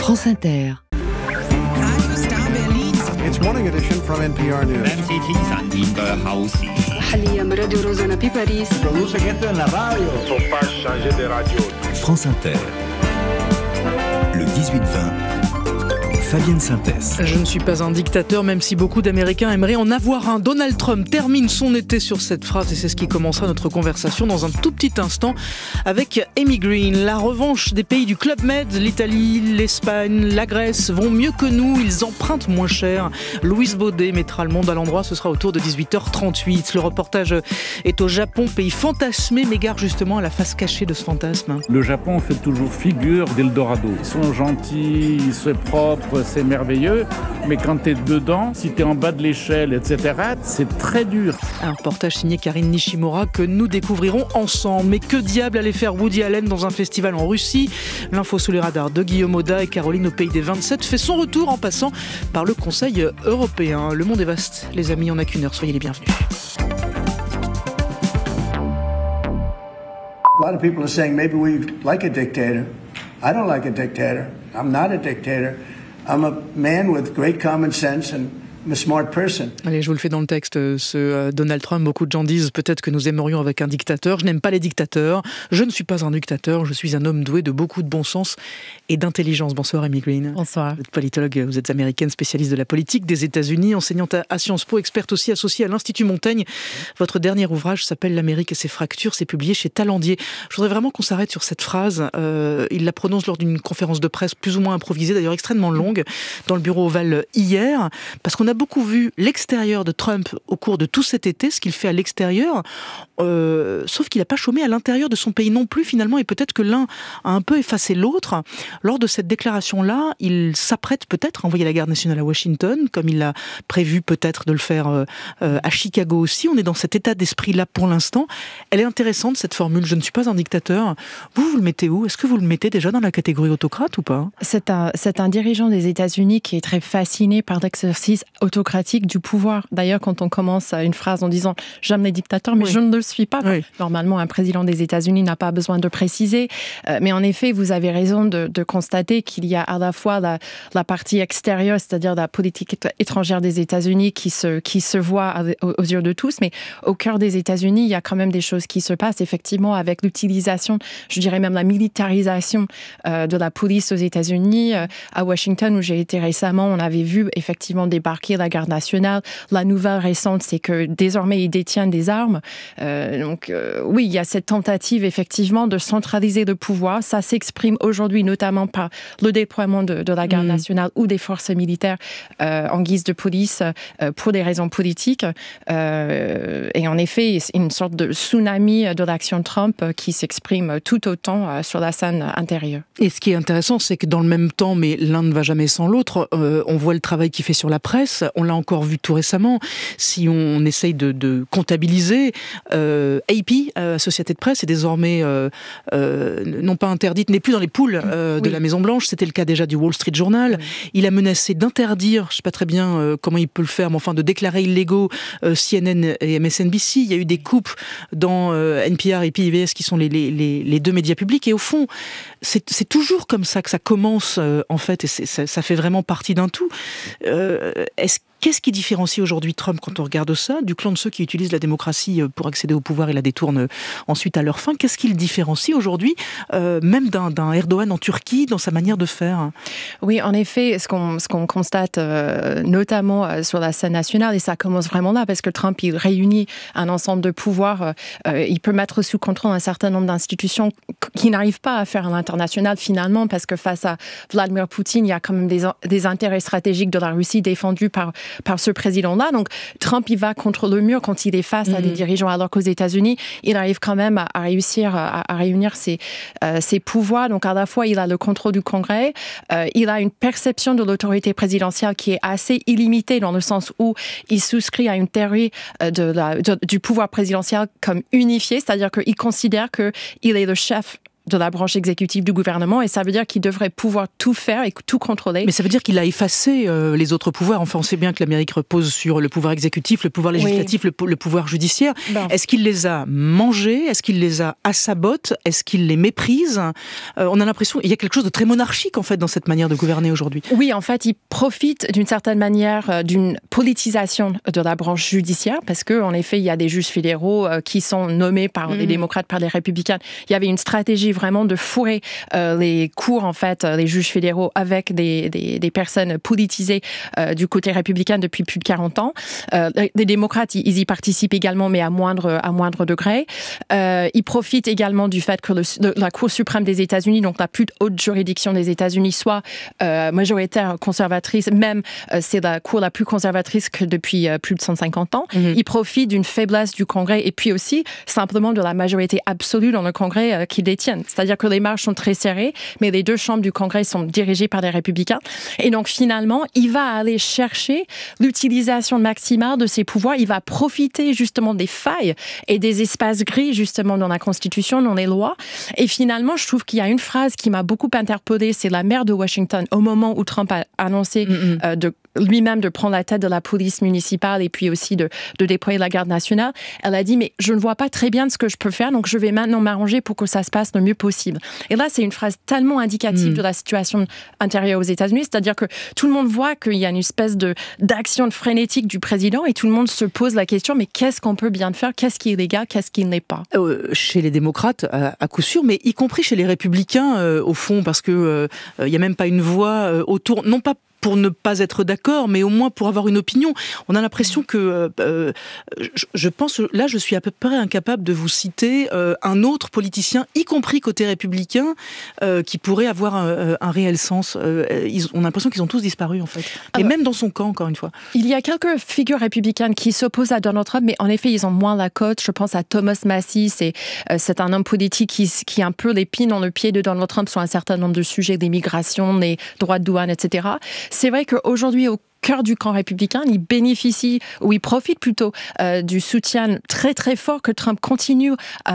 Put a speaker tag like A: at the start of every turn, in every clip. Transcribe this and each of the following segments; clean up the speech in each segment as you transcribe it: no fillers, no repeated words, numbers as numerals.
A: France Inter.
B: It's Morning Edition from NPR News.
C: France Inter. Le 18-20. Fabienne Synthès.
D: Je ne suis pas un dictateur, même si beaucoup d'Américains aimeraient en avoir un. Donald Trump termine son été sur cette phrase et c'est ce qui commencera notre conversation dans un tout petit instant avec Amy Green. La revanche des pays du Club Med, l'Italie, l'Espagne, la Grèce vont mieux que nous, ils empruntent moins cher. Louise Baudet mettra le monde à l'endroit, ce sera autour de 18h38. Le reportage est au Japon, pays fantasmé, mais gare justement à la face cachée de ce fantasme.
E: Le Japon fait toujours figure d'Eldorado. Ils sont gentils, c'est propre, c'est merveilleux, mais quand t'es dedans, si t'es en bas de l'échelle, etc., c'est très dur.
D: Un reportage signé Karine Nishimura que nous découvrirons ensemble. Mais que diable allait faire Woody Allen dans un festival en Russie ? L'info sous les radars de Guillaume Auda et Caroline au pays des 27 fait son retour en passant par le Conseil européen. Le monde est vaste, les amis, on n'a qu'une heure, soyez les bienvenus.
F: A lot of people are saying maybe we like a dictator. I don't like a dictator. I'm not a dictator. I'm a man with great common sense and I'm a smart person.
D: Allez, je vous le fais dans le texte, ce Donald Trump. Beaucoup de gens disent peut-être que nous aimerions avec un dictateur. Je n'aime pas les dictateurs. Je ne suis pas un dictateur. Je suis un homme doué de beaucoup de bon sens et d'intelligence. Bonsoir, Amy Green.
A: Bonsoir.
D: Vous êtes politologue, vous êtes américaine, spécialiste de la politique des États-Unis, enseignante à Sciences Po, experte aussi associée à l'Institut Montaigne. Votre dernier ouvrage s'appelle L'Amérique et ses fractures. C'est publié chez Talendier. Je voudrais vraiment qu'on s'arrête sur cette phrase. Il la prononce lors d'une conférence de presse plus ou moins improvisée, d'ailleurs extrêmement longue, dans le bureau ovale hier, parce qu'on a beaucoup vu l'extérieur de Trump au cours de tout cet été, ce qu'il fait à l'extérieur, sauf qu'il n'a pas chômé à l'intérieur de son pays non plus finalement, et peut-être que l'un a un peu effacé l'autre. Lors de cette déclaration-là, il s'apprête peut-être à envoyer la garde nationale à Washington, comme il l'a prévu peut-être de le faire à Chicago aussi. On est dans cet état d'esprit-là pour l'instant. Elle est intéressante cette formule, je ne suis pas un dictateur. Vous le mettez où ? Est-ce que vous le mettez déjà dans la catégorie autocrate ou pas ?
A: C'est un dirigeant des États-Unis qui est très fasciné par l'exercice autocratique du pouvoir. D'ailleurs, quand on commence une phrase en disant « j'aime les dictateurs, mais je ne le suis pas ». Oui. Normalement, un président des États-Unis n'a pas besoin de préciser. Mais en effet, vous avez raison de constater qu'il y a à la fois la partie extérieure, c'est-à-dire la politique étrangère des États-Unis qui se voit aux yeux de tous, mais au cœur des États-Unis, il y a quand même des choses qui se passent, effectivement, avec l'utilisation, je dirais même la militarisation de la police aux États-Unis. À Washington, où j'ai été récemment, on avait vu effectivement débarquer la garde nationale. La nouvelle récente, c'est que désormais, ils détiennent des armes. Oui, il y a cette tentative, effectivement, de centraliser le pouvoir. Ça s'exprime aujourd'hui, notamment par le déploiement de la garde nationale ou des forces militaires en guise de police pour des raisons politiques. Et en effet, c'est une sorte de tsunami de l'action Trump qui s'exprime tout autant sur la scène intérieure.
D: Et ce qui est intéressant, c'est que dans le même temps, mais l'un ne va jamais sans l'autre, on voit le travail qu'il fait sur la presse. On l'a encore vu tout récemment. Si on essaye de comptabiliser, AP, Société de Presse, est désormais non pas interdite, n'est plus dans les poules de la Maison-Blanche. C'était le cas déjà du Wall Street Journal. Il a menacé d'interdire, je ne sais pas très bien comment il peut le faire, mais enfin de déclarer illégaux CNN et MSNBC. Il y a eu des coupes dans NPR et PBS qui sont les deux médias publics. Et au fond, c'est toujours comme ça que ça commence, en fait, et ça fait vraiment partie d'un tout. Qu'est-ce qui différencie aujourd'hui Trump quand on regarde ça, du clan de ceux qui utilisent la démocratie pour accéder au pouvoir et la détournent ensuite à leur fin ? Qu'est-ce qui le différencie aujourd'hui, même d'un Erdogan en Turquie, dans sa manière de faire ?
A: Oui, en effet, ce qu'on constate notamment sur la scène nationale, et ça commence vraiment là, parce que Trump, il réunit un ensemble de pouvoirs, il peut mettre sous contrôle un certain nombre d'institutions qui n'arrivent pas à faire à l'international finalement, parce que face à Vladimir Poutine, il y a quand même des intérêts stratégiques de la Russie défendus par ce président-là. Donc, Trump, il va contre le mur quand il est face à des dirigeants, alors qu'aux États-Unis, il arrive quand même à réussir à réunir ses pouvoirs. Donc, à la fois, il a le contrôle du Congrès, il a une perception de l'autorité présidentielle qui est assez illimitée dans le sens où il souscrit à une théorie du pouvoir présidentiel comme unifié, c'est-à-dire qu'il considère qu'il est le chef de la branche exécutive du gouvernement, et ça veut dire qu'il devrait pouvoir tout faire et tout contrôler.
D: Mais ça veut dire qu'il a effacé les autres pouvoirs. Enfin, on sait bien que l'Amérique repose sur le pouvoir exécutif, le pouvoir législatif, le pouvoir judiciaire. Est-ce qu'il les a mangés? Est-ce qu'il les a à sa botte? Est-ce qu'il les méprise? On a l'impression qu'il y a quelque chose de très monarchique, en fait, dans cette manière de gouverner aujourd'hui.
A: Oui, en fait, il profite d'une certaine manière d'une politisation de la branche judiciaire, parce qu'en effet, il y a des juges fédéraux qui sont nommés par les démocrates, par les républicains. Il y avait une stratégie vraiment de fourrer les cours, en fait, les juges fédéraux avec des personnes politisées du côté républicain depuis plus de 40 ans. Les démocrates, ils y participent également, mais à moindre degré. Ils profitent également du fait que la Cour suprême des États-Unis, donc la plus haute juridiction des États-Unis, soit majoritaire conservatrice, même c'est la Cour la plus conservatrice que depuis plus de 150 ans. Ils profitent d'une faiblesse du Congrès et puis aussi simplement de la majorité absolue dans le Congrès qu'ils détiennent. C'est-à-dire que les marges sont très serrées, mais les deux chambres du Congrès sont dirigées par des républicains. Et donc finalement, il va aller chercher l'utilisation maximale de ses pouvoirs. Il va profiter justement des failles et des espaces gris justement dans la Constitution, dans les lois. Et finalement, je trouve qu'il y a une phrase qui m'a beaucoup interpellée, c'est la maire de Washington, au moment où Trump a annoncé lui-même de prendre la tête de la police municipale et puis aussi de déployer la garde nationale. Elle a dit, mais je ne vois pas très bien ce que je peux faire, donc je vais maintenant m'arranger pour que ça se passe le mieux possible. Et là, c'est une phrase tellement indicative de la situation intérieure aux États-Unis, c'est-à-dire que tout le monde voit qu'il y a une espèce d'action frénétique du président et tout le monde se pose la question, mais qu'est-ce qu'on peut bien faire? Qu'est-ce qui est légal? Qu'est-ce qui ne l'est pas?
D: Chez les démocrates, à coup sûr, mais y compris chez les républicains, au fond, parce que il n'y a même pas une voix autour, non pas pour ne pas être d'accord, mais au moins pour avoir une opinion. On a l'impression que, je pense, là, je suis à peu près incapable de vous citer un autre politicien, y compris côté républicain, qui pourrait avoir un réel sens. On a l'impression qu'ils ont tous disparu, en fait. Et même dans son camp, encore une fois.
A: Il y a quelques figures républicaines qui s'opposent à Donald Trump, mais en effet, ils ont moins la cote. Je pense à Thomas Massie, c'est un homme politique qui un peu l'épine dans le pied de Donald Trump sur un certain nombre de sujets, d'immigration, des droits de douane, etc. C'est vrai qu'aujourd'hui, au cœur du camp républicain, il bénéficie, ou il profite plutôt du soutien très très fort que Trump continue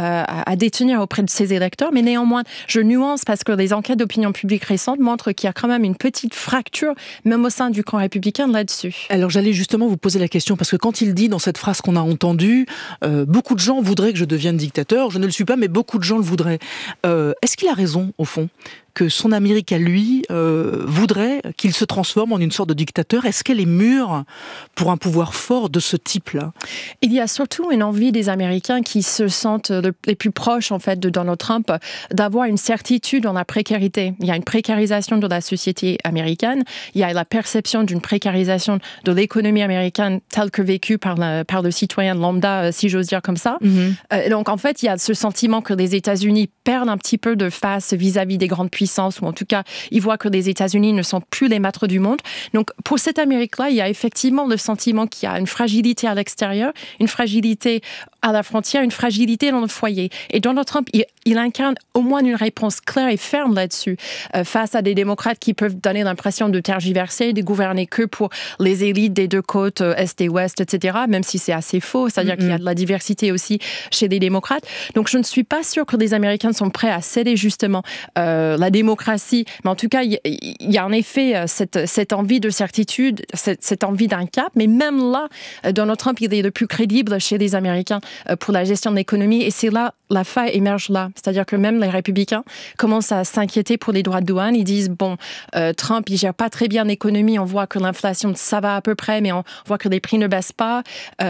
A: à détenir auprès de ses électeurs. Mais néanmoins, je nuance parce que les enquêtes d'opinion publique récentes montrent qu'il y a quand même une petite fracture, même au sein du camp républicain, là-dessus.
D: Alors j'allais justement vous poser la question, parce que quand il dit dans cette phrase qu'on a entendue, beaucoup de gens voudraient que je devienne dictateur, je ne le suis pas, mais beaucoup de gens le voudraient. Est-ce qu'il a raison, au fond ? Que son Amérique à lui voudrait qu'il se transforme en une sorte de dictateur? Est-ce qu'elle est mûre pour un pouvoir fort de ce type-là?
A: Il y a surtout une envie des Américains qui se sentent les plus proches en fait de Donald Trump d'avoir une certitude dans la précarité. Il y a une précarisation de la société américaine, il y a la perception d'une précarisation de l'économie américaine telle que vécue par le citoyen lambda, si j'ose dire comme ça. Donc en fait, il y a ce sentiment que les États-Unis perdent un petit peu de face vis-à-vis des grandes puissances, ou en tout cas, ils voient que les États-Unis ne sont plus les maîtres du monde. Donc, pour cette Amérique-là, il y a effectivement le sentiment qu'il y a une fragilité à l'extérieur, une fragilité à la frontière, une fragilité dans le foyer. Et Donald Trump, il incarne au moins une réponse claire et ferme là-dessus, face à des démocrates qui peuvent donner l'impression de tergiverser, de gouverner que pour les élites des deux côtes, Est et Ouest, etc., même si c'est assez faux, c'est-à-dire qu'il y a de la diversité aussi chez les démocrates. Donc, je ne suis pas sûre que les Américains sont prêts à céder justement la démocratie, mais en tout cas, il y a en effet cette envie de certitude, cette envie d'un cap, mais même là, Donald Trump, il est le plus crédible chez les Américains pour la gestion de l'économie, et c'est là, la faille émerge là. C'est-à-dire que même les républicains commencent à s'inquiéter pour les droits de douane. Ils disent, bon, Trump, il gère pas très bien l'économie, on voit que l'inflation, ça va à peu près, mais on voit que les prix ne baissent pas,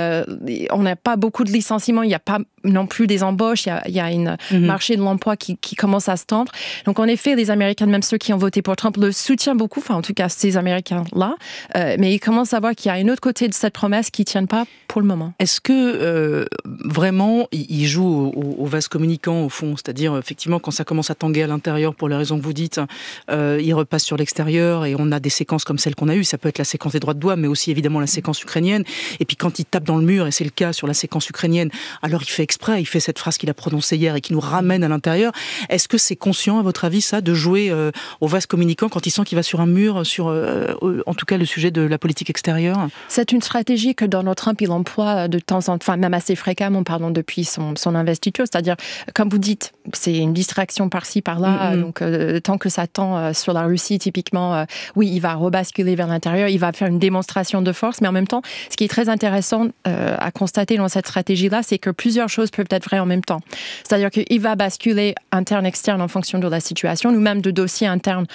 A: on n'a pas beaucoup de licenciements, il n'y a pas non plus des embauches, il y a un marché de l'emploi qui commence à se tendre. Donc en effet, les Américains, même ceux qui ont voté pour Trump, le soutiennent beaucoup, enfin en tout cas ces Américains-là, mais ils commencent à voir qu'il y a un autre côté de cette promesse qui ne tient pas pour le moment.
D: Est-ce que vraiment, il joue au vase communicant au fond, c'est-à-dire effectivement quand ça commence à tanguer à l'intérieur pour les raisons que vous dites, il repasse sur l'extérieur et on a des séquences comme celle qu'on a eue, ça peut être la séquence des droits de douane, mais aussi évidemment la séquence ukrainienne, et puis quand il tape dans le mur, et c'est le cas sur la séquence ukrainienne, alors il fait exprès, il fait cette phrase qu'il a prononcée hier et qui nous ramène à l'intérieur. Est-ce que c'est conscient, à votre avis, ça, de jouer au vase communicant quand il sent qu'il va sur un mur, sur en tout cas le sujet de la politique extérieure?
A: C'est une stratégie que Donald Trump il emploie de temps en temps, enfin même assez fréquemment. fréquemment, depuis son investiture. C'est-à-dire, comme vous dites, c'est une distraction par-ci, par-là. Donc, tant que ça tend sur la Russie, typiquement, oui, il va rebasculer vers l'intérieur, il va faire une démonstration de force. Mais en même temps, ce qui est très intéressant à constater dans cette stratégie-là, c'est que plusieurs choses peuvent être vraies en même temps. C'est-à-dire qu'il va basculer interne-externe en fonction de la situation, ou même de dossiers internes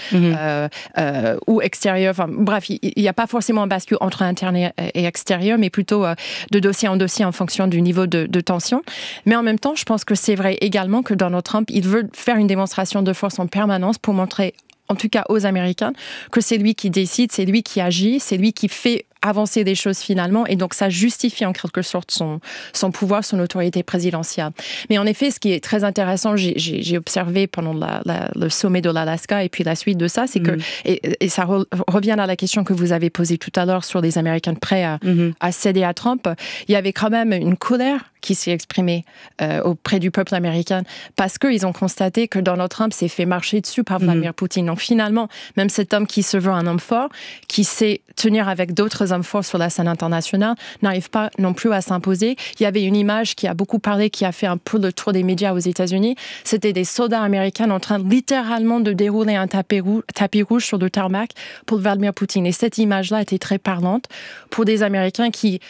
A: ou extérieurs. Enfin, bref, il n'y a pas forcément un bascule entre interne et extérieur, mais plutôt de dossier en dossier en fonction du niveau de tension. Mais en même temps, je pense que c'est vrai également que Donald Trump, il veut faire une démonstration de force en permanence pour montrer, en tout cas aux Américains, que c'est lui qui décide, c'est lui qui agit, c'est lui qui fait avancer des choses finalement, et donc ça justifie en quelque sorte son pouvoir, son autorité présidentielle. Mais en effet, ce qui est très intéressant, j'ai observé pendant le sommet de l'Alaska et puis la suite de ça, c'est que, et ça revient à la question que vous avez posée tout à l'heure sur les Américains prêts à céder à Trump, il y avait quand même une colère qui s'est exprimée auprès du peuple américain parce qu'ils ont constaté que Donald Trump s'est fait marcher dessus par Vladimir Poutine. Donc finalement, même cet homme qui se veut un homme fort, qui sait tenir avec d'autres hommes forts sur la scène internationale, n'arrive pas non plus à s'imposer. Il y avait une image qui a beaucoup parlé, qui a fait un peu le tour des médias aux États-Unis. C'était des soldats américains en train littéralement de dérouler un tapis rouge sur le tarmac pour Vladimir Poutine. Et cette image-là était très parlante pour des Américains qui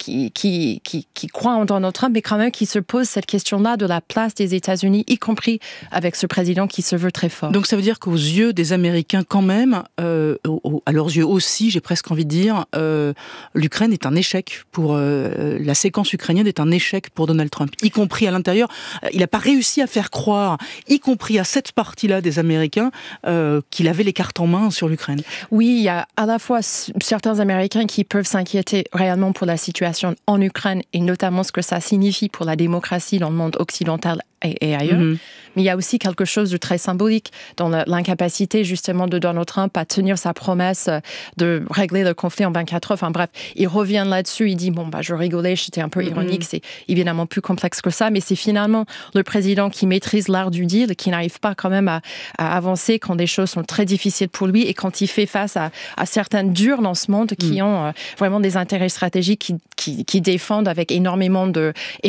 A: croient en Donald Trump, mais quand même qui se posent cette question-là de la place des États-Unis, y compris avec ce président qui se veut très fort.
D: Donc ça veut dire qu'aux yeux des Américains quand même, à leurs yeux aussi, j'ai presque envie de dire, l'Ukraine est un échec pour la séquence ukrainienne est un échec pour Donald Trump, y compris à l'intérieur. Il n'a pas réussi à faire croire, y compris à cette partie-là des Américains, qu'il avait les cartes en main sur l'Ukraine.
A: Oui, il y a à la fois certains Américains qui peuvent s'inquiéter réellement pour la situation en Ukraine et notamment ce que ça signifie pour la démocratie dans le monde occidental et ailleurs. Mais il y a aussi quelque chose de très symbolique dans l'incapacité justement de Donald Trump à tenir sa promesse de régler le conflit en 24 heures. Enfin bref, il revient là-dessus, il dit je rigolais, j'étais un peu ironique, c'est évidemment plus complexe que ça, mais c'est finalement le président qui maîtrise l'art du deal, qui n'arrive pas quand même à avancer quand des choses sont très difficiles pour lui et quand il fait face à certaines dures dans ce monde qui ont vraiment des intérêts stratégiques qui défendent avec énormément de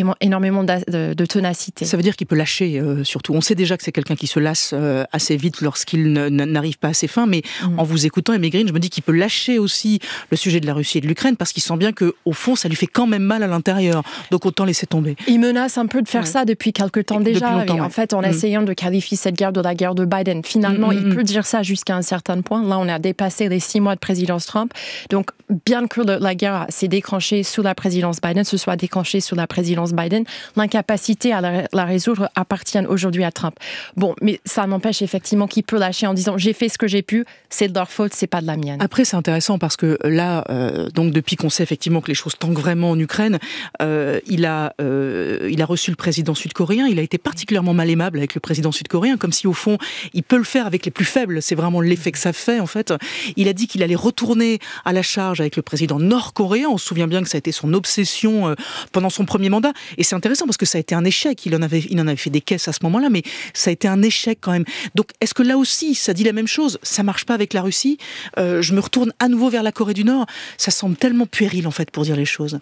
A: ténacité.
D: Ça veut dire qu'il peut lâcher surtout. On sait déjà que c'est quelqu'un qui se lasse assez vite lorsqu'il n'arrive pas à ses fins, mais en vous écoutant, Aimé Green, je me dis qu'il peut lâcher aussi le sujet de la Russie et de l'Ukraine parce qu'il sent bien qu'au fond, ça lui fait quand même mal à l'intérieur. Donc autant laisser tomber.
A: Il menace un peu de faire ça depuis quelque temps déjà. Depuis longtemps, en fait, en essayant de qualifier cette guerre de la guerre de Biden, finalement, il peut dire ça jusqu'à un certain point. Là, on a dépassé les 6 mois de présidence Trump. Donc, bien que la guerre s'est déclenchée sous la présidence Biden, se soit déclenchée sous la présidence Biden, l'incapacité à la résoudre appartient aujourd'hui à Trump. Bon, mais ça m'empêche effectivement qu'il peut lâcher en disant j'ai fait ce que j'ai pu, c'est de leur faute, c'est pas de la mienne.
D: Après, c'est intéressant parce que là, donc depuis qu'on sait effectivement que les choses tankent vraiment en Ukraine, il a reçu le président sud-coréen, il a été particulièrement mal aimable avec le président sud-coréen, comme si au fond, il peut le faire avec les plus faibles, c'est vraiment l'effet que ça fait en fait. Il a dit qu'il allait retourner à la charge avec le président nord-coréen, on se souvient bien que ça a été son obsession pendant son premier mandat, et c'est intéressant parce que ça a été un échec, il en avait fait des caisses à ce moment-là, mais ça a été un échec quand même. Donc est-ce que là aussi, ça dit la même chose? Ça marche pas avec la Russie, je me retourne à nouveau vers la Corée du Nord, ça semble tellement puéril en fait pour dire les choses.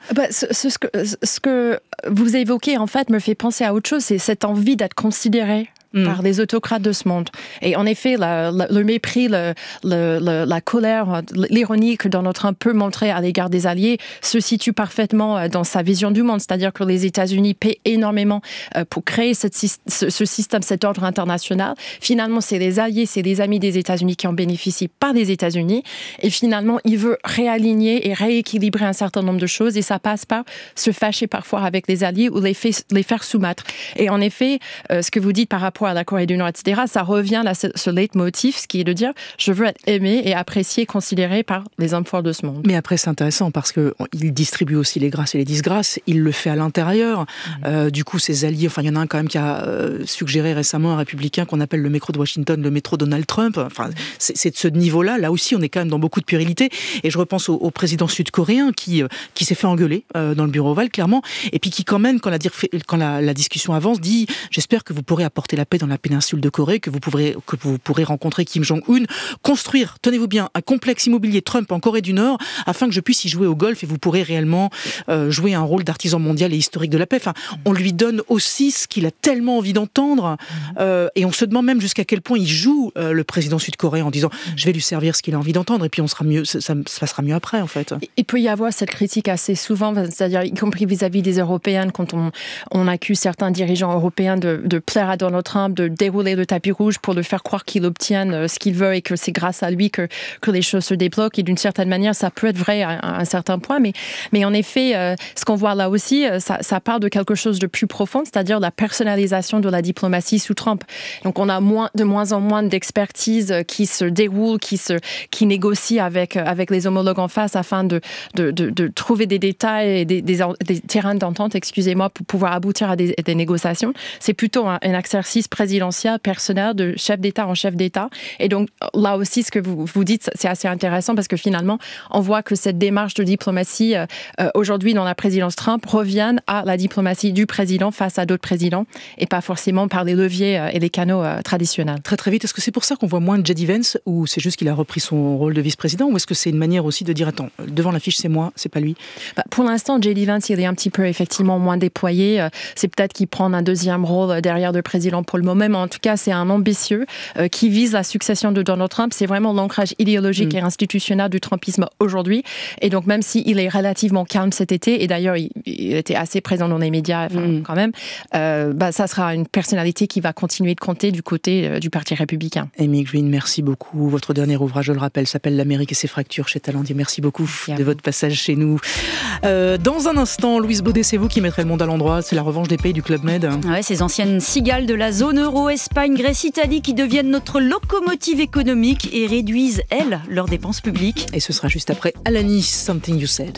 A: Ce que vous évoquez en fait me fait penser à autre chose, c'est cette envie d'être considéré par les autocrates de ce monde. Et en effet, le mépris, la colère, l'ironie que Donald Trump peut montrer à l'égard des alliés se situe parfaitement dans sa vision du monde. C'est-à-dire que les États-Unis paient énormément pour créer ce système, cet ordre international. Finalement, c'est les alliés, c'est les amis des États-Unis qui en bénéficient par les États-Unis. Et finalement, il veut réaligner et rééquilibrer un certain nombre de choses. Et ça passe par se fâcher parfois avec les alliés ou les faire soumettre. Et en effet, ce que vous dites par rapport à la Corée du Nord, etc., ça revient à ce leitmotiv, ce qui est de dire je veux être aimé et apprécié, considéré par les hommes forts de ce monde.
D: Mais après, c'est intéressant parce qu'il distribue aussi les grâces et les disgrâces, il le fait à l'intérieur. Du coup, ses alliés, enfin, il y en a un quand même qui a suggéré récemment un républicain qu'on appelle le métro de Washington, le métro Donald Trump. Enfin, c'est de ce niveau-là. Là aussi, on est quand même dans beaucoup de puérilité. Et je repense au président sud-coréen qui s'est fait engueuler dans le bureau ovale, clairement, et puis qui quand même, quand la discussion avance, dit j'espère que vous pourrez apporter la paix paix dans la péninsule de Corée, que vous pourrez rencontrer Kim Jong-un, construire, tenez-vous bien, un complexe immobilier Trump en Corée du Nord, afin que je puisse y jouer au golf et vous pourrez réellement jouer un rôle d'artisan mondial et historique de la paix. Enfin, on lui donne aussi ce qu'il a tellement envie d'entendre, et on se demande même jusqu'à quel point il joue le président sud-coréen en disant je vais lui servir ce qu'il a envie d'entendre et puis on sera mieux, ça se passera mieux après en fait.
A: Il peut y avoir cette critique assez souvent, c'est-à-dire y compris vis-à-vis des Européennes, quand on accuse certains dirigeants européens de plaire à Donald Trump, de dérouler le tapis rouge pour lui faire croire qu'il obtienne ce qu'il veut et que c'est grâce à lui que les choses se débloquent. Et d'une certaine manière, ça peut être vrai à un certain point, mais en effet, ce qu'on voit là aussi, ça part de quelque chose de plus profond, c'est-à-dire la personnalisation de la diplomatie sous Trump. Donc on a de moins en moins d'expertise qui se déroule, qui négocie avec les homologues en face afin de trouver des détails et des terrains d'entente, excusez-moi, pour pouvoir aboutir à des négociations. C'est plutôt un exercice présidentiel, personnel, de chef d'État en chef d'État. Et donc là aussi, ce que vous dites, c'est assez intéressant parce que finalement, on voit que cette démarche de diplomatie, aujourd'hui dans la présidence Trump, revient à la diplomatie du président face à d'autres présidents et pas forcément par les leviers et les canaux traditionnels.
D: Très très vite, est-ce que c'est pour ça qu'on voit moins de J.D. Vance ou c'est juste qu'il a repris son rôle de vice-président ou est-ce que c'est une manière aussi de dire attends, devant l'affiche c'est moi, c'est pas lui?
A: Pour l'instant, J.D. Vance, il est un petit peu effectivement moins déployé. C'est peut-être qu'il prend un deuxième rôle derrière le président pour le moment, mais en tout cas, c'est un ambitieux qui vise la succession de Donald Trump. C'est vraiment l'ancrage idéologique et institutionnel du trumpisme aujourd'hui. Et donc, même s'il est relativement calme cet été, et d'ailleurs, il était assez présent dans les médias quand même, ça sera une personnalité qui va continuer de compter du côté du Parti républicain.
D: Amy Green, merci beaucoup. Votre dernier ouvrage, je le rappelle, s'appelle L'Amérique et ses fractures chez Talendier. Merci beaucoup de votre passage chez nous. Dans un instant, Louise Baudet, c'est vous qui mettrez le monde à l'endroit. C'est la revanche des pays du Club Med.
G: Ouais, ces anciennes cigales de la zone euro, Espagne, Grèce, Italie, qui deviennent notre locomotive économique et réduisent, elles, leurs dépenses publiques.
D: Et ce sera juste après Alanis, Something You Said.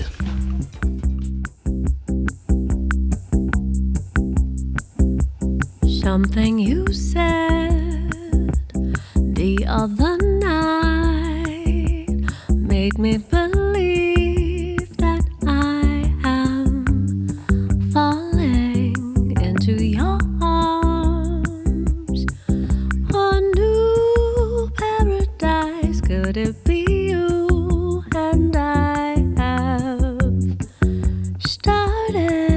H: Something you said the other night made me believe that I am falling into your arms. A new paradise, could it be you and I have started?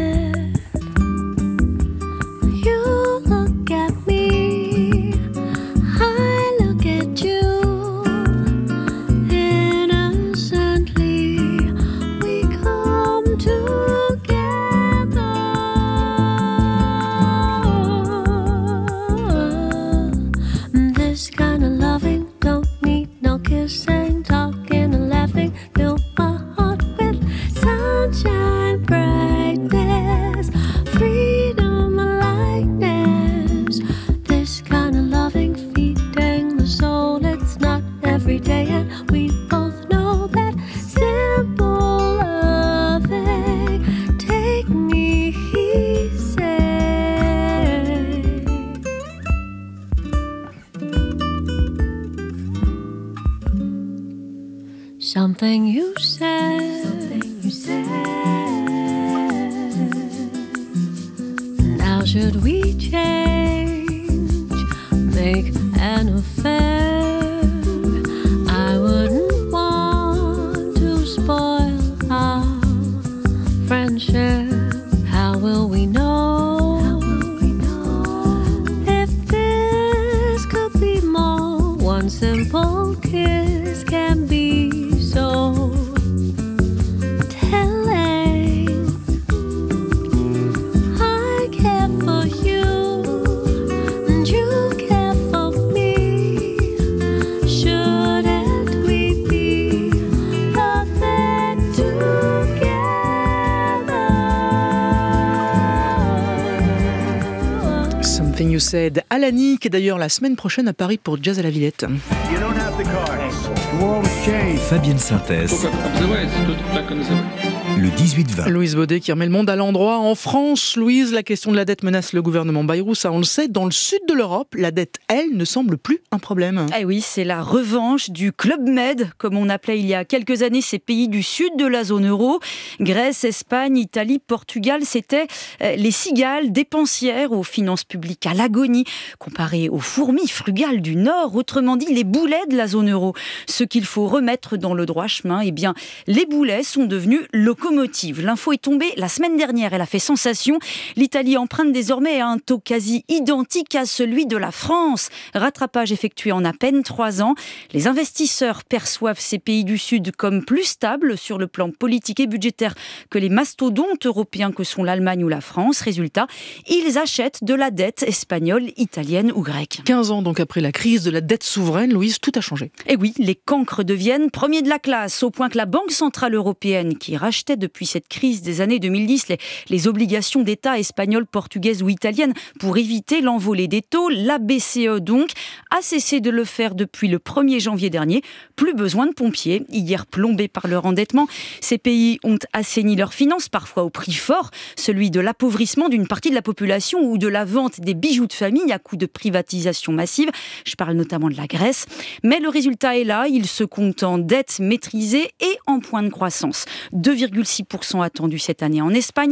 H: Something you said, Now should we change, make an affair? I wouldn't want to spoil our friendship. How will we know if this could be more? One simple kiss can be so telling. I care for you and you care for me. Shouldn't we be perfect together?
D: Something You Said. Alani, qui est d'ailleurs la semaine prochaine à Paris pour Jazz à la Villette.
C: Fabienne Synthèse. Le 18-20.
D: Louise Baudet qui remet le monde à l'endroit. En France, Louise, la question de la dette menace le gouvernement Bayrou, ça on le sait. Dans le sud de l'Europe, la dette, elle, ne semble plus un problème.
G: Eh oui, c'est la revanche du Club Med, comme on appelait il y a quelques années ces pays du sud de la zone euro. Grèce, Espagne, Italie, Portugal, c'était les cigales dépensières aux finances publiques à l'agonie. comparé aux fourmis frugales du Nord, autrement dit les boulets de la zone euro. Ce qu'il faut remettre dans le droit chemin, eh bien, les boulets sont devenus locomotives. L'info est tombée la semaine dernière, elle a fait sensation. L'Italie emprunte désormais à un taux quasi identique à celui de la France. Rattrapage effectué en à peine 3 ans. Les investisseurs perçoivent ces pays du Sud comme plus stables sur le plan politique et budgétaire que les mastodontes européens que sont l'Allemagne ou la France. Résultat, ils achètent de la dette espagnole, italienne ou grecque.
D: 15 ans donc après la crise de la dette souveraine, Louise, tout a changé.
G: Et oui, les cancres deviennent premiers de la classe, au point que la Banque Centrale Européenne, qui rachetait depuis cette crise des années 2010 les obligations d'État espagnoles, portugaises ou italiennes pour éviter l'envolée des taux, la BCE donc, a cessé de le faire depuis le 1er janvier dernier. Plus besoin de pompiers. Hier plombés par leur endettement, ces pays ont assaini leurs finances, parfois au prix fort, celui de l'appauvrissement d'une partie de la population ou de la vente des bijoux de famille à coup de privatisation massive. Je parle notamment de la Grèce. Mais le résultat est là, il se compte en dette maîtrisée et en point de croissance. 2,6% attendu cette année en Espagne,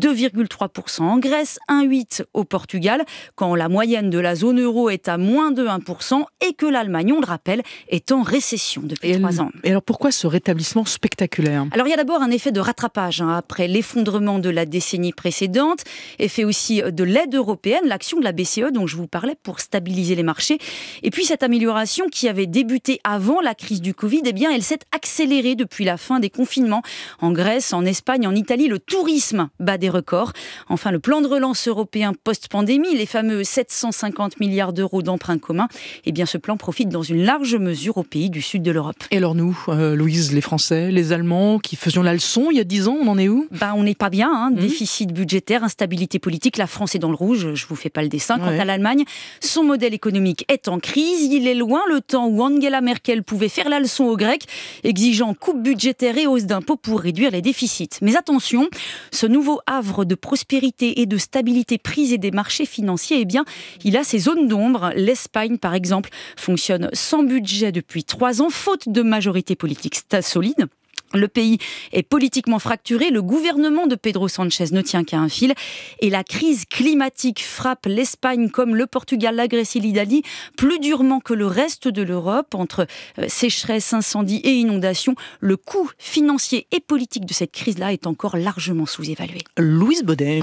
G: 2,3% en Grèce, 1,8% au Portugal, quand la moyenne de la zone euro est à moins de 1% et que l'Allemagne, on le rappelle, est en récession depuis 3 ans.
D: Et alors pourquoi ce rétablissement spectaculaire ?
G: Alors il y a d'abord un effet de rattrapage après l'effondrement de la décennie précédente, effet aussi de l'aide européenne, l'action de la BCE dont je vous parlais pour stabiliser les marchés. Et puis cette amélioration qui avait débuté avant la crise du Covid, eh bien elle s'est accélérée depuis la fin des confinements. En Grèce, en Espagne, en Italie, le tourisme bat des records. Enfin, le plan de relance européen post-pandémie, les fameux 750 milliards d'euros d'emprunts communs, eh bien ce plan profite dans une large mesure aux pays du sud de l'Europe.
D: Et alors nous, Louise, les Français, les Allemands qui faisions la leçon il y a 10 ans, on en est où ?
G: On n'est pas bien, déficit budgétaire, instabilité politique, la France est dans le rouge, je vous fais pas le dessin. Quant à l'Allemagne, son modèle économique est en crise, il est loin le temps où Angela Merkel pouvait faire la leçon aux Grecs, exigeant coupe budgétaire et hausse d'impôts pour réduire les déficits. Mais attention, ce nouveau havre de prospérité et de stabilité prisée des marchés financiers, eh bien, il a ses zones d'ombre. L'Espagne, par exemple, fonctionne sans budget depuis 3 ans, faute de majorité politique solide. Le pays est politiquement fracturé, le gouvernement de Pedro Sánchez ne tient qu'à un fil et la crise climatique frappe l'Espagne comme le Portugal, la Grèce et l'Italie plus durement que le reste de l'Europe. Entre sécheresse, incendies et inondations, le coût financier et politique de cette crise-là est encore largement sous-évalué.
D: Louise Baudet.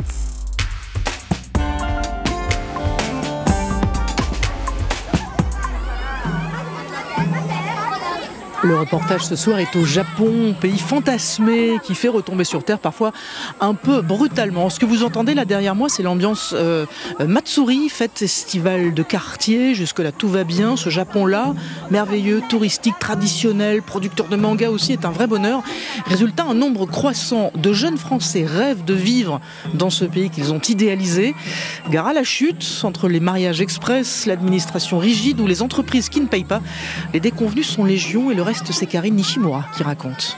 D: Le reportage ce soir est au Japon, pays fantasmé qui fait retomber sur terre parfois un peu brutalement. Ce que vous entendez là derrière moi, c'est l'ambiance Matsuri, fête estivale de quartier. Jusque-là, tout va bien. Ce Japon-là, merveilleux, touristique, traditionnel, producteur de manga aussi, est un vrai bonheur. Résultat, un nombre croissant de jeunes Français rêvent de vivre dans ce pays qu'ils ont idéalisé. Gare à la chute, entre les mariages express, l'administration rigide ou les entreprises qui ne payent pas. Les déconvenus sont légion et le reste, c'est Karine Nishimura qui raconte.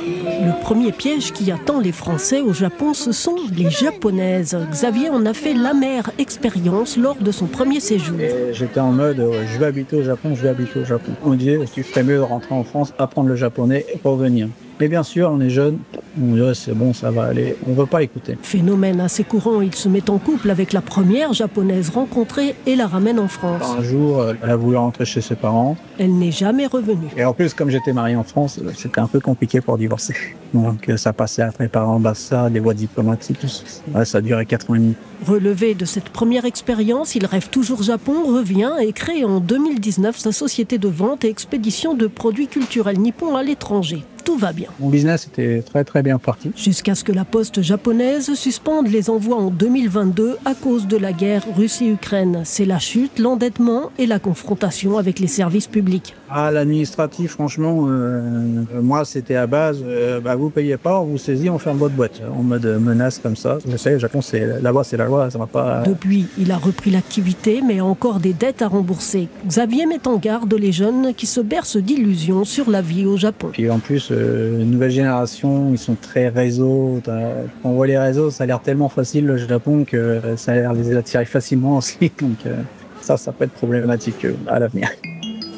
I: Le premier piège qui attend les Français au Japon, ce sont les Japonaises. Xavier en a fait l'amère expérience lors de son premier séjour.
J: J'étais en mode, je vais habiter au Japon. On me disait, tu ferais mieux de rentrer en France, apprendre le japonais et revenir. Mais bien sûr, on est jeunes, on dit c'est bon, ça va aller, on ne veut pas écouter.
I: Phénomène assez courant, il se met en couple avec la première japonaise rencontrée et la ramène en France.
J: Un jour, elle a voulu rentrer chez ses parents.
I: Elle n'est jamais revenue.
J: Et en plus, comme j'étais marié en France, c'était un peu compliqué pour divorcer. Donc ça passait après par l'ambassade, les voies diplomatiques. Ouais, ça a duré 4 ans et demi.
I: Relevé de cette première expérience, il rêve toujours Japon, revient et crée en 2019 sa société de vente et expédition de produits culturels nippons à l'étranger. Tout va bien.
J: Mon business était très très bien parti.
I: Jusqu'à ce que la poste japonaise suspende les envois en 2022 à cause de la guerre Russie-Ukraine. C'est la chute, l'endettement et la confrontation avec les services publics.
J: L'administratif, franchement, moi c'était à base, vous payez pas, on vous saisit, on ferme votre boîte. En mode menace comme ça. Je sais, Japon, là-bas c'est la loi, ça va pas...
I: Depuis, il a repris l'activité, mais a encore des dettes à rembourser. Xavier met en garde les jeunes qui se bercent d'illusions sur la vie au Japon.
J: Puis en plus, nouvelle génération, ils sont très réseaux. Quand on voit les réseaux, ça a l'air tellement facile le Japon que ça a l'air les attirer facilement aussi. Donc ça peut être problématique à l'avenir.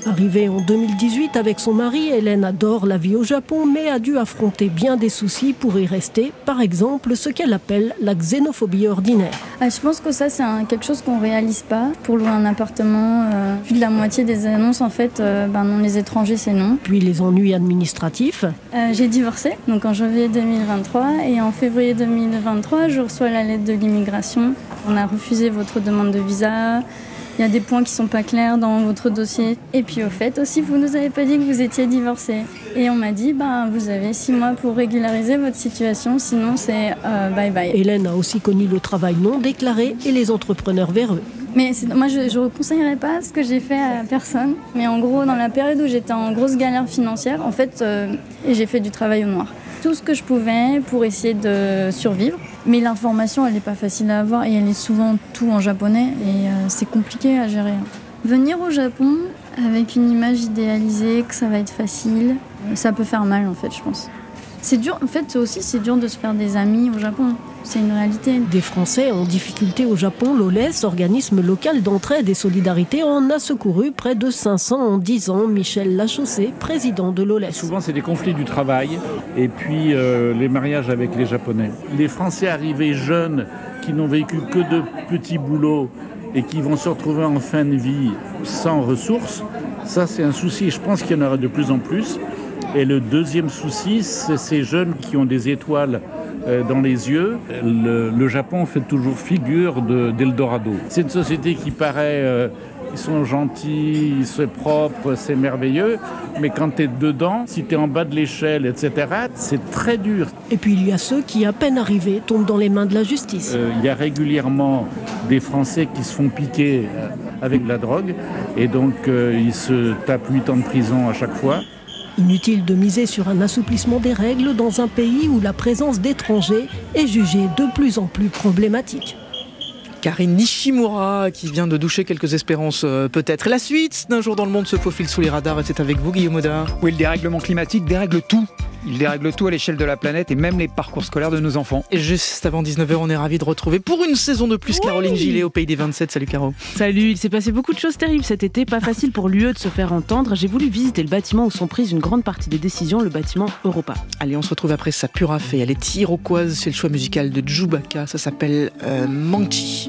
I: Arrivée en 2018 avec son mari, Hélène adore la vie au Japon, mais a dû affronter bien des soucis pour y rester. Par exemple, ce qu'elle appelle la xénophobie ordinaire.
K: Je pense que ça, c'est quelque chose qu'on ne réalise pas. Pour louer un appartement, plus de la moitié des annonces, en fait, non, les étrangers, c'est non.
I: Puis les ennuis administratifs.
K: J'ai divorcé, donc en janvier 2023, et en février 2023, je reçois la lettre de l'immigration. On a refusé votre demande de visa. Il y a des points qui ne sont pas clairs dans votre dossier. Et puis au fait aussi, vous ne nous avez pas dit que vous étiez divorcé. Et on m'a dit, vous avez 6 mois pour régulariser votre situation, sinon c'est bye bye.
I: Hélène a aussi connu le travail non déclaré et les entrepreneurs véreux.
K: Mais moi, je ne conseillerais pas ce que j'ai fait à personne. Mais en gros, dans la période où j'étais en grosse galère financière, en fait, j'ai fait du travail au noir. Tout ce que je pouvais pour essayer de survivre. Mais l'information, elle n'est pas facile à avoir et elle est souvent tout en japonais et c'est compliqué à gérer. Venir au Japon avec une image idéalisée, que ça va être facile, ça peut faire mal en fait, je pense. C'est dur, en fait, c'est dur de se faire des amis au Japon. C'est une réalité.
I: Des Français en difficulté au Japon, l'OLES, organisme local d'entraide et solidarité, en a secouru près de 500 en 10 ans. Michel Lachaussée, président de l'OLES.
E: Souvent, c'est des conflits du travail et puis les mariages avec les Japonais. Les Français arrivés jeunes qui n'ont vécu que de petits boulots et qui vont se retrouver en fin de vie sans ressources, ça, c'est un souci. Je pense qu'il y en aura de plus en plus. Et le deuxième souci, c'est ces jeunes qui ont des étoiles dans les yeux. Le Japon fait toujours figure d'Eldorado. C'est une société qui paraît... ils sont gentils, c'est propre, c'est merveilleux. Mais quand tu es dedans, si tu es en bas de l'échelle, etc., c'est très dur.
I: Et puis il y a ceux qui, à peine arrivés, tombent dans les mains de la justice.
E: Il y a régulièrement des Français qui se font piquer avec de la drogue. Et donc, ils se tapent 8 ans de prison à chaque fois.
I: Inutile de miser sur un assouplissement des règles dans un pays où la présence d'étrangers est jugée de plus en plus problématique.
D: Karine Nishimura qui vient de doucher quelques espérances peut-être. Et la suite d'un jour dans le monde se faufile sous les radars et c'est avec vous Guillaume Audard.
L: Oui, le dérèglement climatique dérègle tout. Il dérègle tout à l'échelle de la planète et même les parcours scolaires de nos enfants.
D: Et juste avant 19h, on est ravis de retrouver pour une saison de plus Caroline Gillet au Pays des 27. Salut Caro.
M: Salut, il s'est passé beaucoup de choses terribles cet été, pas facile pour l'UE de se faire entendre. J'ai voulu visiter le bâtiment où sont prises une grande partie des décisions, le bâtiment Europa.
D: Allez, on se retrouve après ça pure affaire. Elle est iroquoise, c'est le choix musical de Chewbacca, ça s'appelle Manchi.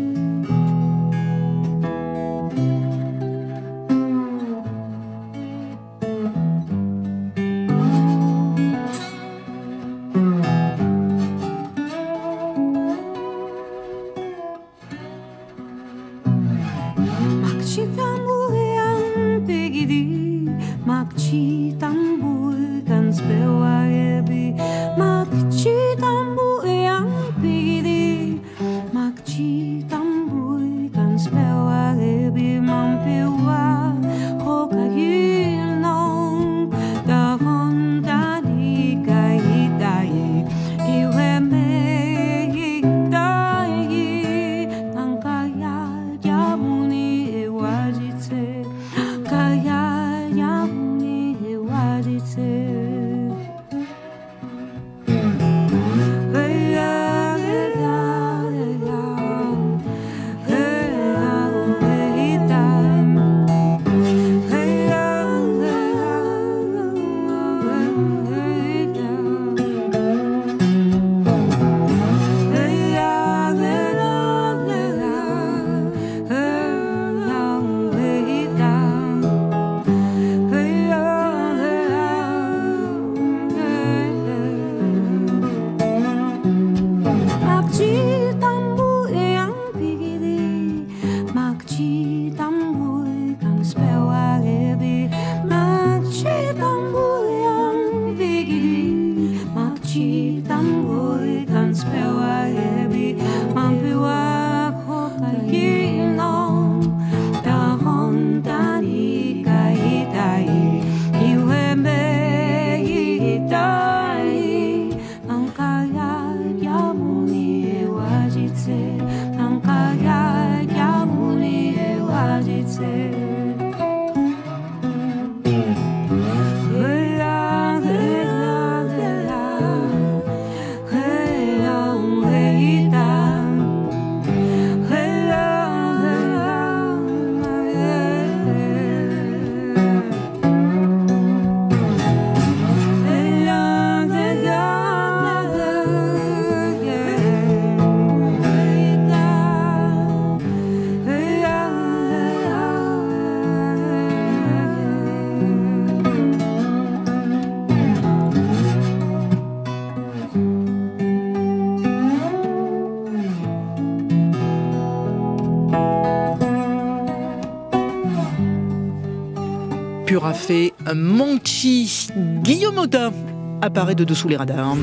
D: fait Monchi. Guillaume Autain apparaît de dessous les radars.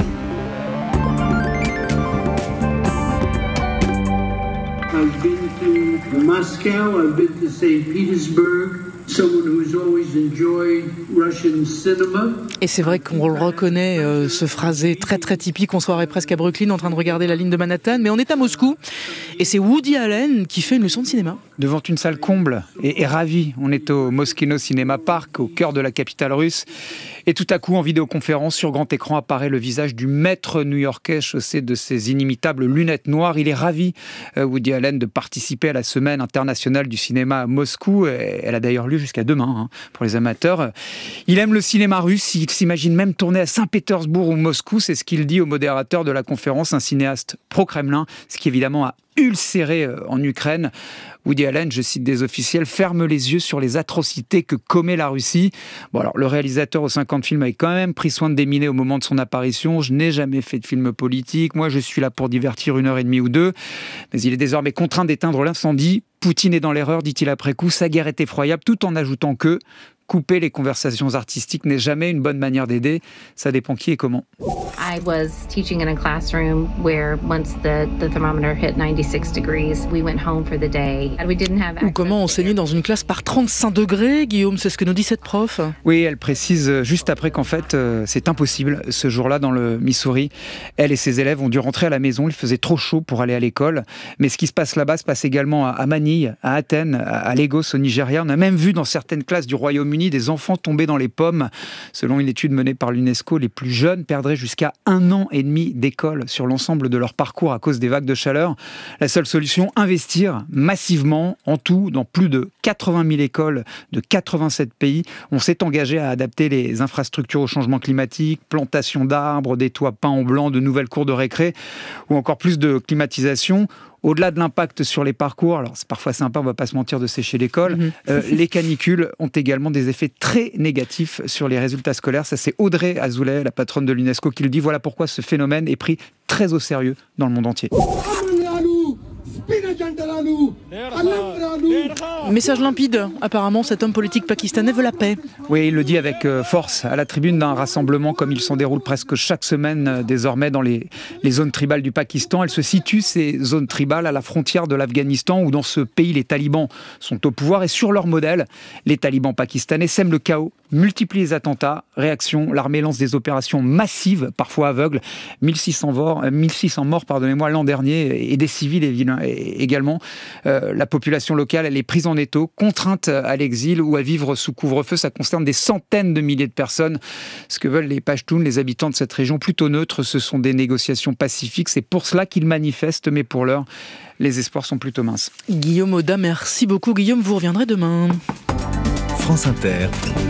N: I've been to Moscow, I've been to St. Petersburg. Someone who's always enjoyed Russian cinema.
D: Et c'est vrai qu'on le reconnaît, ce phrasé très très typique. On soirée presque à Brooklyn en train de regarder la ligne de Manhattan, mais on est à Moscou et c'est Woody Allen qui fait une leçon de cinéma.
L: Devant une salle comble et ravi. On est au Moschino Cinema Park, au cœur de la capitale russe. Et tout à coup, en vidéoconférence, sur grand écran, apparaît le visage du maître new-yorkais chaussé de ses inimitables lunettes noires. Il est ravi, Woody Allen, de participer à la semaine internationale du cinéma à Moscou. Elle a d'ailleurs lieu jusqu'à demain, pour les amateurs. Il aime le cinéma russe. Il s'imagine même tourner à Saint-Pétersbourg ou Moscou. C'est ce qu'il dit au modérateur de la conférence, un cinéaste pro-Kremlin, ce qui évidemment a ulcéré en Ukraine. Woody Allen, je cite des officiels, ferme les yeux sur les atrocités que commet la Russie. Bon, alors, le réalisateur aux 50 films avait quand même pris soin de déminer au moment de son apparition. Je n'ai jamais fait de film politique. Moi, je suis là pour divertir 1h30 ou 2. Mais il est désormais contraint d'éteindre l'incendie. Poutine est dans l'erreur, dit-il après coup. Sa guerre est effroyable, tout en ajoutant que couper les conversations artistiques n'est jamais une bonne manière d'aider. Ça dépend qui et comment.
O: I was teaching in a classroom where once the thermometer hit 96 degrees, we went home for the day. And we didn't have
D: Ou comment enseigner dans une classe par 35 degrés, Guillaume, c'est ce que nous dit cette prof.
L: Oui, elle précise juste après qu'en fait, c'est impossible. Ce jour-là, dans le Missouri, elle et ses élèves ont dû rentrer à la maison. Il faisait trop chaud pour aller à l'école. Mais ce qui se passe là-bas se passe également à Manille, à Athènes, à Lagos, au Nigeria. On a même vu dans certaines classes du Royaume-Uni des enfants tomber dans les pommes. Selon une étude menée par l'UNESCO, les plus jeunes perdraient jusqu'à 1 an et demi d'école sur l'ensemble de leur parcours à cause des vagues de chaleur. La seule solution, investir massivement, en tout, dans plus de 80 000 écoles de 87 pays. On s'est engagé à adapter les infrastructures au changement climatique, plantation d'arbres, des toits peints en blanc, de nouvelles cours de récré, ou encore plus de climatisation. Au-delà de l'impact sur les parcours, alors c'est parfois sympa, on ne va pas se mentir, de sécher l'école, les canicules ont également des effets très négatifs sur les résultats scolaires. Ça, c'est Audrey Azoulay, la patronne de l'UNESCO, qui le dit. Voilà pourquoi ce phénomène est pris très au sérieux dans le monde entier.
D: Message limpide. Apparemment, cet homme politique pakistanais veut la paix.
L: Oui, il le dit avec force à la tribune d'un rassemblement comme il s'en déroule presque chaque semaine désormais dans les zones tribales du Pakistan. Elles se situent, ces zones tribales, à la frontière de l'Afghanistan où dans ce pays, les talibans sont au pouvoir et sur leur modèle, les talibans pakistanais sèment le chaos, multiplient les attentats. Réaction, l'armée lance des opérations massives, parfois aveugles. 1600 morts l'an dernier et des civils également. La population locale, elle est prise en étau, contrainte à l'exil ou à vivre sous couvre-feu. Ça concerne des centaines de milliers de personnes. Ce que veulent les Pashtuns, les habitants de cette région plutôt neutre, ce sont des négociations pacifiques. C'est pour cela qu'ils manifestent, mais pour l'heure, les espoirs sont plutôt minces.
D: Guillaume Autain, merci beaucoup. Guillaume, vous reviendrez demain.
C: France Inter,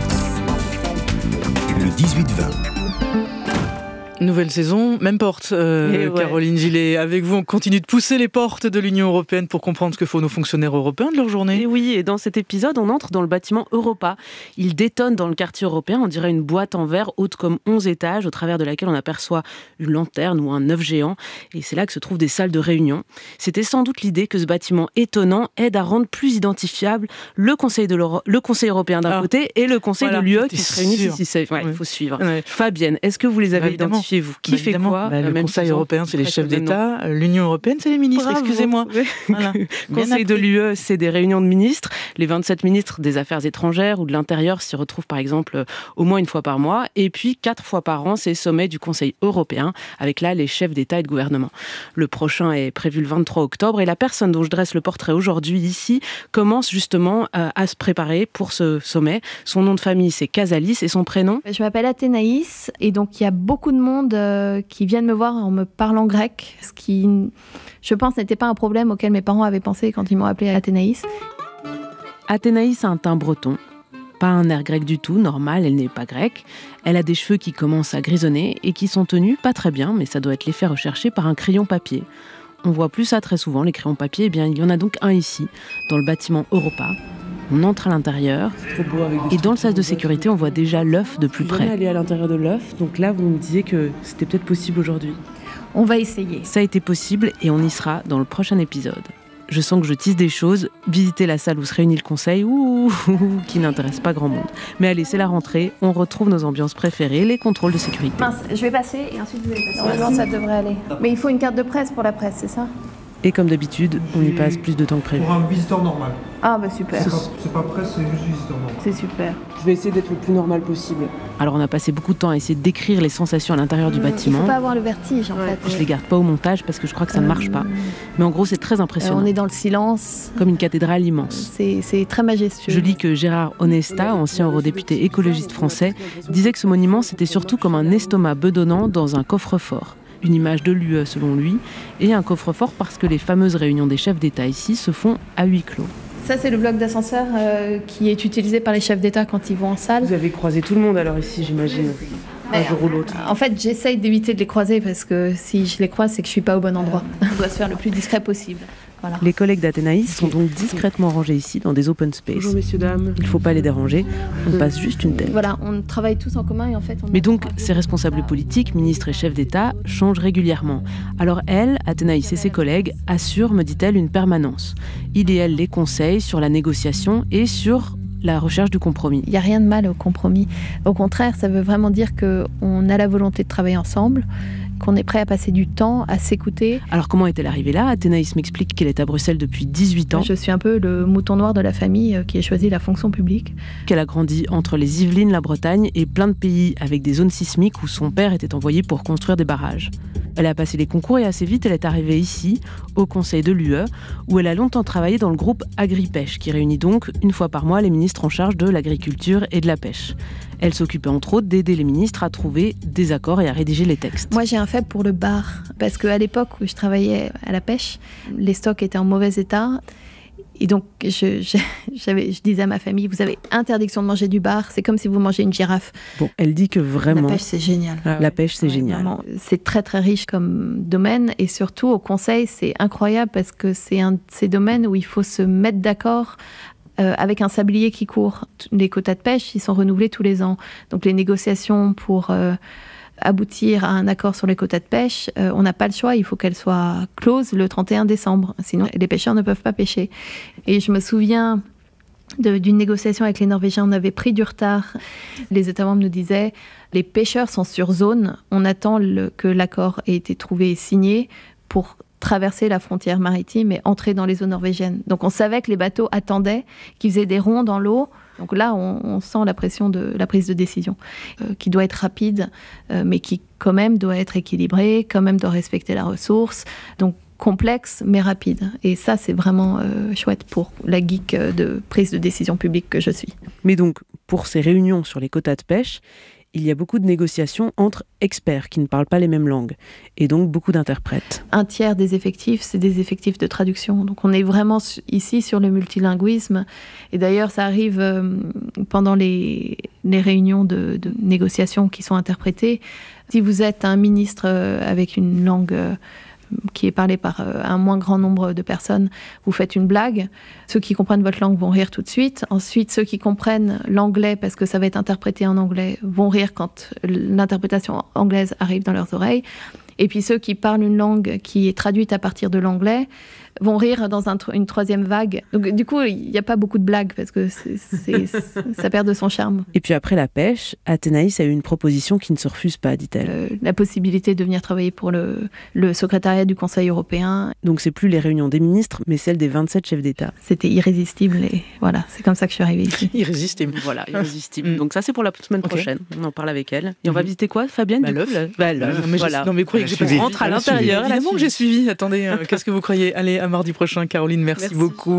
C: le 18-20.
D: Nouvelle saison, même porte, Caroline Gillet. Avec vous, on continue de pousser les portes de l'Union européenne pour comprendre ce que font nos fonctionnaires européens de leur journée.
M: Et oui, et dans cet épisode, on entre dans le bâtiment Europa. Il détonne dans le quartier européen, on dirait une boîte en verre haute comme 11 étages, au travers de laquelle on aperçoit une lanterne ou un œuf géant. Et c'est là que se trouvent des salles de réunion. C'était sans doute l'idée que ce bâtiment étonnant aide à rendre plus identifiable le Conseil européen d'un côté et le Conseil de l'UE qui se réunissent ici. Il faut suivre. Ouais. Fabienne, est-ce que vous les avez identifiés, vous? Qui fait quoi?
D: Le Conseil européen, c'est les chefs d'État. L'Union européenne, c'est les ministres. Bravo. Excusez-moi.
M: Voilà. Conseil de l'UE, c'est des réunions de ministres. Les 27 ministres des Affaires étrangères ou de l'Intérieur s'y retrouvent par exemple au moins une fois par mois. Et puis 4 fois par an, c'est le sommet du Conseil européen, avec là les chefs d'État et de gouvernement. Le prochain est prévu le 23 octobre et la personne dont je dresse le portrait aujourd'hui ici commence justement à se préparer pour ce sommet. Son nom de famille, c'est Casalis, et son prénom?
P: Je m'appelle Athénaïs, et donc il y a beaucoup de monde qui viennent me voir en me parlant grec, ce qui, je pense, n'était pas un problème auquel mes parents avaient pensé quand ils m'ont appelée Athénaïs.
M: Athénaïs a un teint breton, pas un air grec du tout, normal, elle n'est pas grecque. Elle a des cheveux qui commencent à grisonner et qui sont tenus, pas très bien, mais ça doit être l'effet recherché, par un crayon papier. On voit plus ça très souvent, les crayons papier, eh bien il y en a donc un ici, dans le bâtiment Europa. On entre à l'intérieur et dans le sas de sécurité, on voit déjà l'œuf de plus près.
Q: On est allé à l'intérieur de l'œuf, donc là vous me disiez que c'était peut-être possible aujourd'hui.
P: On va essayer.
M: Ça a été possible et on y sera dans le prochain épisode. je sens que je tisse des choses. Visiter la salle où se réunit le conseil, qui n'intéresse pas grand monde. Mais allez, c'est la rentrée, on retrouve nos ambiances préférées, les contrôles de sécurité.
P: Mince, je vais passer et ensuite vous allez passer. Normalement, ça devrait aller. Mais il faut une carte de presse pour la presse, c'est ça ?
M: Et comme d'habitude, on y passe plus de temps que prévu.
B: Pour un visiteur normal.
P: Ah bah super.
B: C'est pas presse, c'est juste visiteur normal.
P: C'est super.
Q: Je vais essayer d'être le plus normal possible.
M: Alors on a passé beaucoup de temps à essayer de décrire les sensations à l'intérieur du bâtiment.
P: Il faut pas avoir le vertige en fait.
M: Je les garde pas au montage parce que je crois que ça ne marche pas. Mais en gros, c'est très impressionnant.
P: On est dans le silence.
M: Comme une cathédrale immense.
P: C'est très majestueux.
M: Je lis que Gérard Onesta, ancien eurodéputé écologiste français, disait que ce monument c'était surtout comme un estomac bedonnant dans un coffre-fort. Une image de l'UE selon lui, et un coffre-fort parce que les fameuses réunions des chefs d'État ici se font à huis clos.
P: Ça, c'est le bloc d'ascenseur qui est utilisé par les chefs d'État quand ils vont en salle.
Q: Vous avez croisé tout le monde alors ici, j'imagine, un jour ou l'autre.
P: En fait, j'essaye d'éviter de les croiser parce que si je les croise, c'est que je suis pas au bon endroit. On doit se faire le plus discret possible. Voilà.
M: Les collègues d'Athénaïs sont donc discrètement rangés ici dans des open space.
Q: Bonjour messieurs, dames.
M: Il ne faut pas les déranger, on passe juste une tête.
P: Voilà, on travaille tous en commun et en fait...
M: Mais donc, ces responsables politiques, ministres et chefs d'État, changent régulièrement. Alors elle, Athénaïs et ses collègues, assurent, me dit-elle, une permanence. Il et elle les conseillent sur la négociation et sur la recherche du compromis.
P: Il n'y a rien de mal au compromis. Au contraire, ça veut vraiment dire qu'on a la volonté de travailler ensemble, qu'on est prêt à passer du temps, à s'écouter.
M: Alors comment est-elle arrivée là ? Athénaïs m'explique qu'elle est à Bruxelles depuis 18 ans.
P: Je suis un peu le mouton noir de la famille qui a choisi la fonction publique.
M: Qu'elle a grandi entre les Yvelines, la Bretagne et plein de pays avec des zones sismiques où son père était envoyé pour construire des barrages. Elle a passé les concours et assez vite, elle est arrivée ici, au Conseil de l'UE, où elle a longtemps travaillé dans le groupe Agripêche, qui réunit donc une fois par mois les ministres en charge de l'agriculture et de la pêche. Elle s'occupait entre autres d'aider les ministres à trouver des accords et à rédiger les textes.
P: Moi j'ai un faible pour le bar, parce qu'à l'époque où je travaillais à la pêche, les stocks étaient en mauvais état. Et donc, je disais à ma famille, vous avez interdiction de manger du bar, c'est comme si vous mangez une girafe.
M: Bon, elle dit que vraiment...
P: La pêche, c'est génial.
M: La pêche, c'est génial.
P: Vraiment, c'est très, très riche comme domaine. Et surtout, au Conseil, c'est incroyable parce que c'est un de ces domaines où il faut se mettre d'accord avec un sablier qui court. Les quotas de pêche, ils sont renouvelés tous les ans. Donc, les négociations pour... aboutir à un accord sur les quotas de pêche, on n'a pas le choix, il faut qu'elles soient closes le 31 décembre, sinon les pêcheurs ne peuvent pas pêcher. Et je me souviens d'une négociation avec les Norvégiens, on avait pris du retard. Les États membres nous disaient, les pêcheurs sont sur zone, on attend que l'accord ait été trouvé et signé pour traverser la frontière maritime et entrer dans les eaux norvégiennes. Donc on savait que les bateaux attendaient, qu'ils faisaient des ronds dans l'eau. Donc là, on sent la pression de la prise de décision, qui doit être rapide, mais qui quand même doit être équilibrée, quand même doit respecter la ressource. Donc complexe, mais rapide. Et ça, c'est vraiment chouette pour la geek de prise de décision publique que je suis.
M: Mais donc, pour ces réunions sur les quotas de pêche, il y a beaucoup de négociations entre experts qui ne parlent pas les mêmes langues, et donc beaucoup d'interprètes.
P: Un tiers des effectifs, c'est des effectifs de traduction. Donc on est vraiment ici sur le multilinguisme. Et d'ailleurs, ça arrive pendant les réunions de négociation qui sont interprétées. Si vous êtes un ministre avec une langue... qui est parlé par un moins grand nombre de personnes, vous faites une blague. Ceux qui comprennent votre langue vont rire tout de suite. Ensuite, ceux qui comprennent l'anglais, parce que ça va être interprété en anglais, vont rire quand l'interprétation anglaise arrive dans leurs oreilles. Et puis ceux qui parlent une langue qui est traduite à partir de l'anglais vont rire dans une troisième vague. Donc du coup, il n'y a pas beaucoup de blagues parce que ça perd de son charme.
M: Et puis après la pêche, Athénaïs a eu une proposition qui ne se refuse pas, dit-elle.
P: La possibilité de venir travailler pour le secrétariat du Conseil européen.
M: Donc c'est plus les réunions des ministres, mais celles des 27 chefs d'État.
P: C'était irrésistible et voilà, c'est comme ça que je suis arrivée ici.
D: Irrésistible.
M: Voilà, irrésistible. Donc ça c'est pour la semaine prochaine, on en parle avec elle. Et on va visiter quoi, Fabienne?
D: L'œuf.
M: Voilà.
D: Non mais croyez que je rentre à l'intérieur. Évidemment que j'ai suivi. Attendez, qu'est-ce que vous croyez? Allez, à mardi prochain, Caroline, merci beaucoup.